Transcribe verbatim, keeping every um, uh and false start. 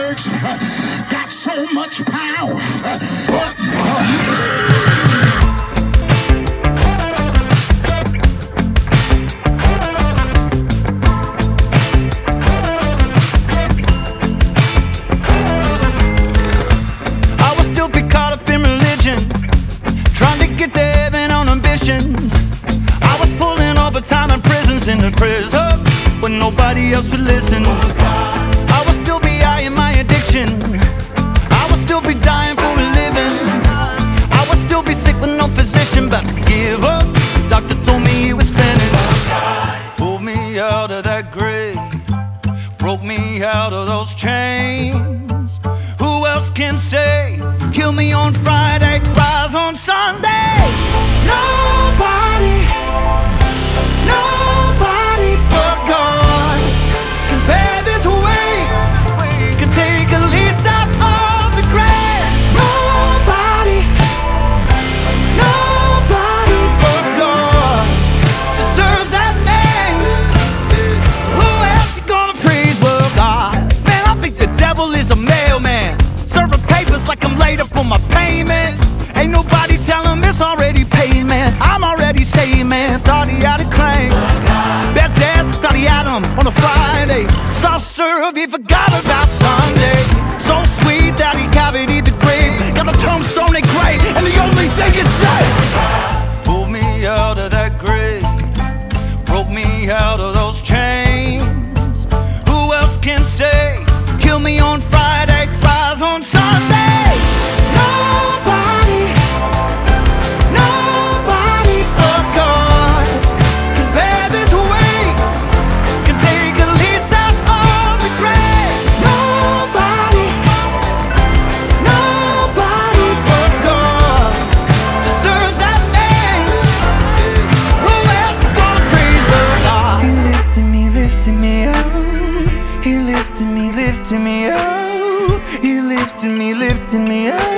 words got so much power. I will still be caught up in religion, trying to get to heaven on a mission. I was pulling overtime in prisons in the prison when nobody else would listen. I will still be high in my addiction. I will still be dying for a living. I will still be sick with no physician, about to give up. Doctor told me he was finished. Pulled me out of that grave, broke me out of those chains. Who else can say, kill me on Friday, rise on Sunday? Nobody, nobody but God can bear this weight, can take a lease out of the grave. Nobody, nobody but God deserves that name. So who else you gonna praise but God? Man, I think the devil is a mailman, serving papers like I'm late up on my payment. Ain't nobody tell him it's already paid, man. I'm already saved, man. Thought he had a claim. Bad dad thought he had him on a Friday. Soft serve, he forgot about Sunday. So sweet that he cavity the grave. Got the tombstone engraved, and the only thing is safe. Pulled me out of that grave, broke me out of those chains. Who else can say, kill me on Friday, rise on Sunday? Nobody, nobody but God can bear this weight, can take a lease out of the grave. Nobody, nobody but God deserves that name. Who else is gonna praise but God? He lifted me, lifted me up. He lifted me, lifted me up. He lifted me, lifted me up.